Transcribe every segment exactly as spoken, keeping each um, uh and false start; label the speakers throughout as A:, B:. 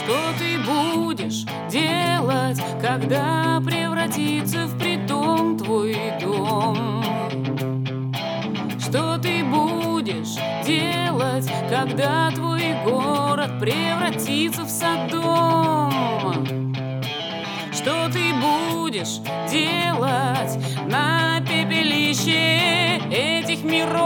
A: Что ты будешь делать, когда превратится в притон твой дом? Что ты будешь делать, когда твой город превратится в Содом? Что ты будешь делать на пепелище этих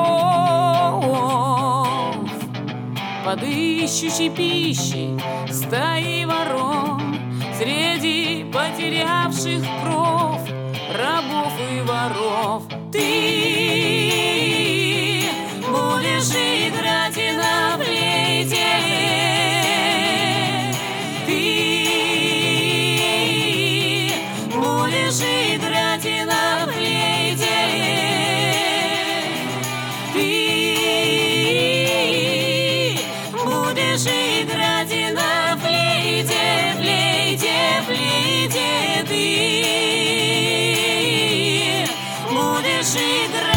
A: миров, под ищущей пищей стаи ворон, среди потерявших кров рабов и воров? Ты будешь играть и на флейте, ты будешь играть и на флейте, ты будешь играть и на флейте, флейте, флейте, ты будешь играть.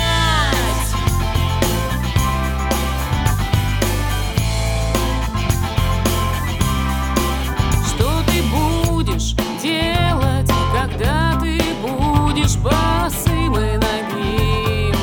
A: Что ты будешь делать, когда ты будешь босым и нагим?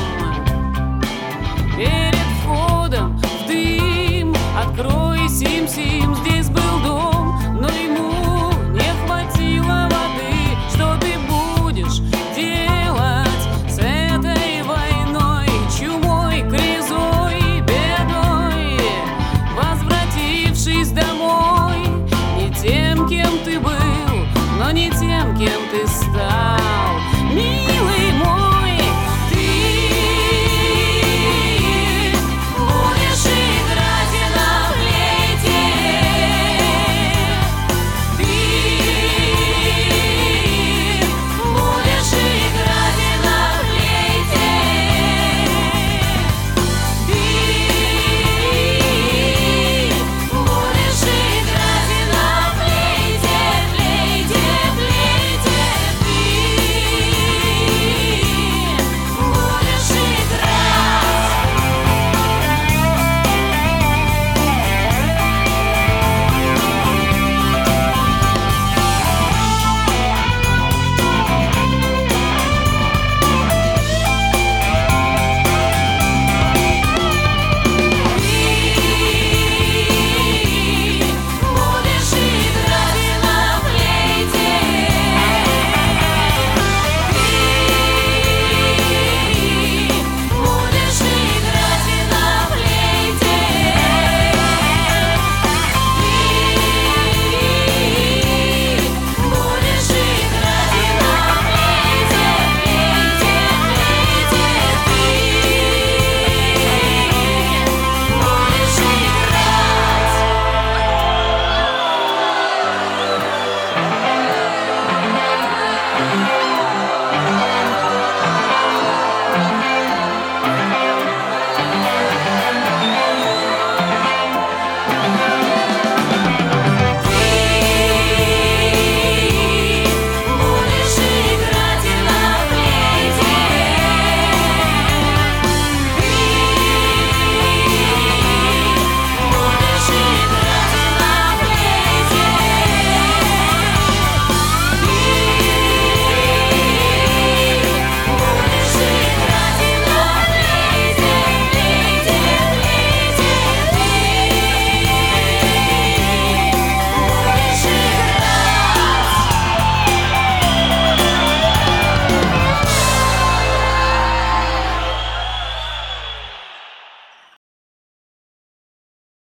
A: Перед входом в дым открой сим-сим. Здесь был дом, но ему не хватило воды. Что ты будешь делать с этой войной, чумой, кризой, бедой, возвратившись домой? Не тем, кем ты был, но не тем, кем ты стал.